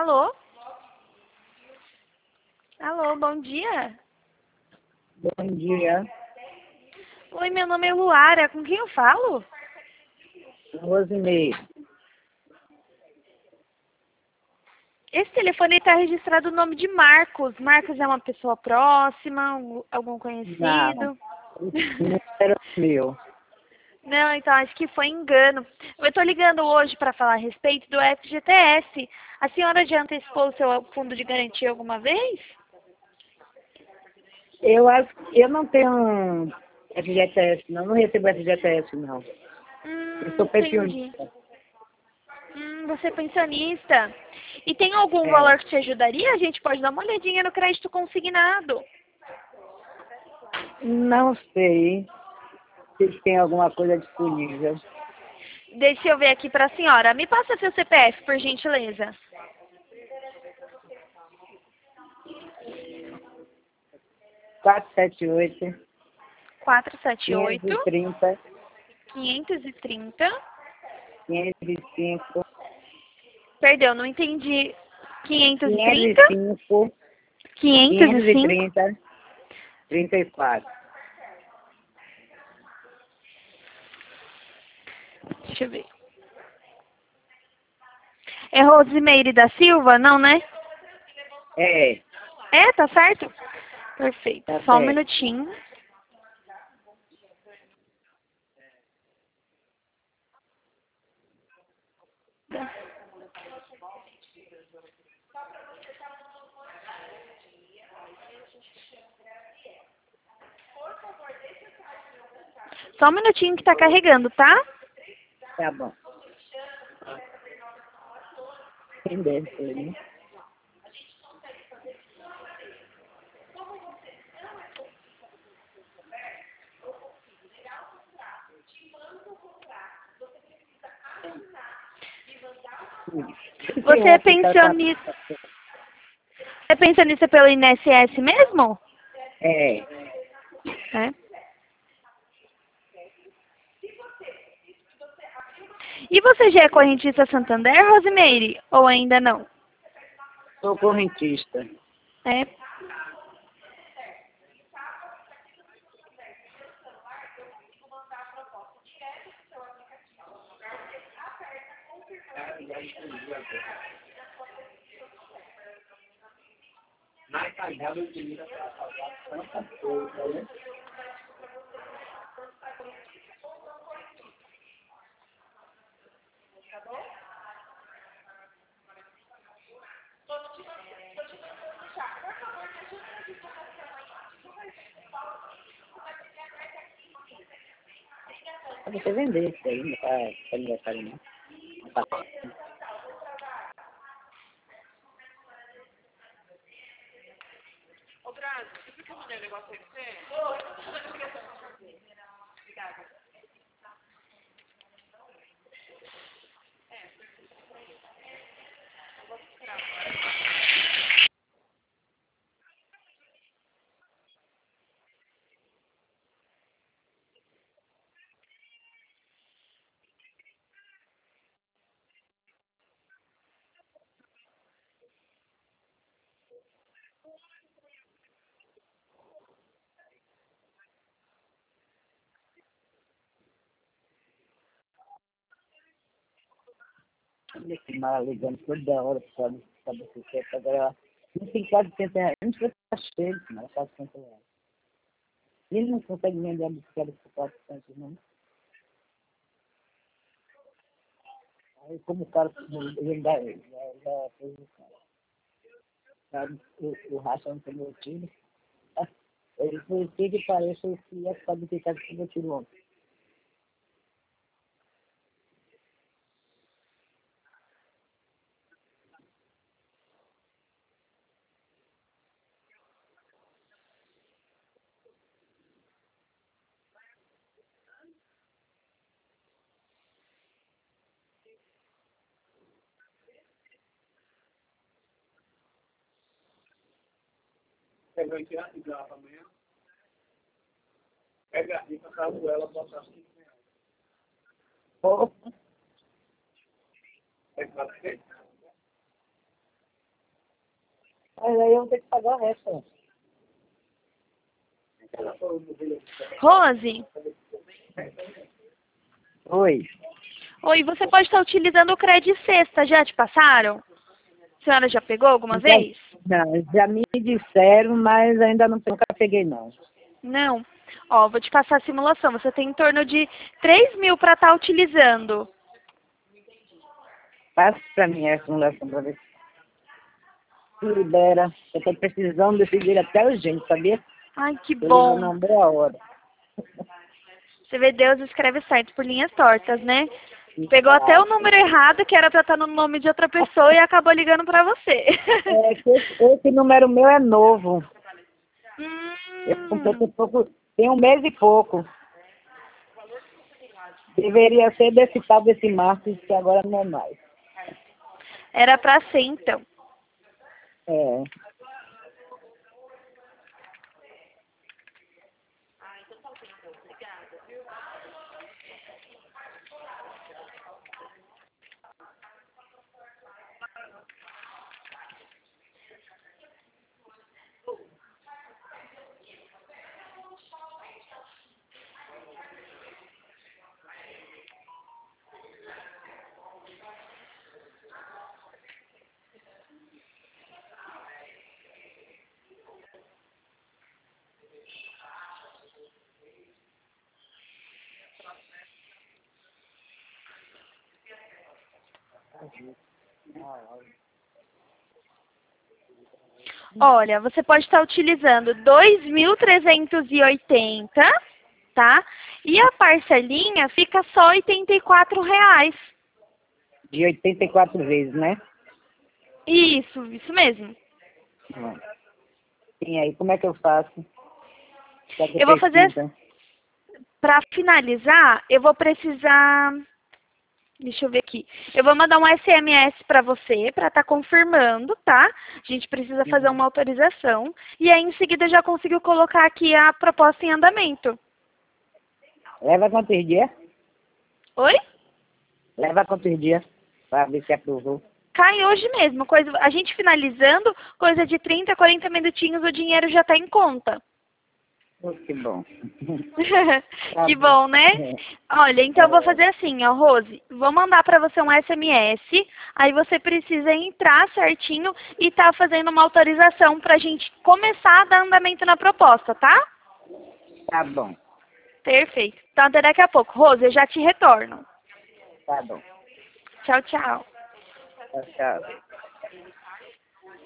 Alô? Alô, bom dia. Bom dia, Oi, meu nome é Luara. Com quem eu falo? Rosinei. Esse telefone está registrado o nome de Marcos. Marcos é uma pessoa próxima, algum Não, conhecido? não era meu. Não, então acho que foi engano. Eu estou ligando hoje para falar a respeito do FGTS. A senhora já antecipou o seu fundo de garantia alguma vez? Eu não tenho FGTS, não recebo FGTS, não. Eu sou Entendi. pensionista. Você é pensionista. E tem algum É, valor que te ajudaria? A gente pode dar uma olhadinha no crédito consignado. não sei se tem alguma coisa disponível. Deixa eu ver aqui para a senhora. Me passa seu CPF, por gentileza. 478, 478 530, 530. 505, Perdão, não entendi. 530? 505, 505? 530, 34. Deixa eu ver. É Rosimeire da Silva? Não, né? É, É, tá certo? Perfeito. tá Só um certo. minutinho. Só um minutinho que tá carregando, tá? Tá bom. Quem deve ser, né? Tem Você é outro que tá... pensionista. É pensionista pelo INSS mesmo? É, É. E você já é correntista Santander, Rosimeire? Ou ainda não? sou correntista. É. Pra você vender isso aí, não tá aniversário não. Não tá. Olha que mal ligando toda hora pra saber se quer. Agora, não tem R$ 400. Não precisa estar cheio, não, R$ 400. Ele não consegue vender a bicicleta por 400, não. Aí, como o cara ele já fez o cara, o racha não tem meu time. Ele foi o que parece que essa bicicleta que eu tiro ontem. Opa, Mas aí eu vou ter que pagar o resto. Rose, Oi. oi, você pode estar utilizando o crédito sexta, já te passaram? A senhora já pegou alguma vez? Não, já me disseram, mas ainda nunca peguei, não. Não. Ó, vou te passar a simulação. Você tem em torno de 3.000 para estar utilizando. Passa pra mim a simulação pra ver se libera. Eu tô precisando decidir até urgente, sabia? Ai, que Eu ligo bom. na boa hora. Você vê, Deus escreve certo por linhas tortas, né? Pegou até o número errado, que era para estar no nome de outra pessoa, e acabou ligando para você. É que esse número meu é novo. Eu comprei Hum, tem um mês e pouco. Deveria ser desse tal desse Marcos, que agora não é mais. era para ser, então. É. Olha, você pode estar utilizando 2.380, tá? E a parcelinha fica só R$ 84. De 84 vezes, né? Isso mesmo. Sim, aí como é que eu faço? Já que Eu vou fazer, precisa. para finalizar, eu vou precisar, deixa eu ver aqui. Eu vou mandar um SMS para você, para estar confirmando, tá? A gente precisa fazer uma autorização. E aí, em seguida, eu já consigo colocar aqui a proposta em andamento. Leva quantos dias? Oi? Leva quantos dias? Pra ver se aprovou. Cai hoje mesmo. A gente finalizando, coisa de 30, 40 minutinhos, o dinheiro já está em conta. Oh, que bom. Tá Que bom. bom, né? Olha, então eu vou fazer assim, ó, Rose. Vou mandar para você um SMS. Aí você precisa entrar certinho e tá fazendo uma autorização para a gente começar a dar andamento na proposta, tá? Tá bom. Perfeito. Então até daqui a pouco. Rose, eu já te retorno. Tá bom. Tchau, tchau. Tchau, tchau.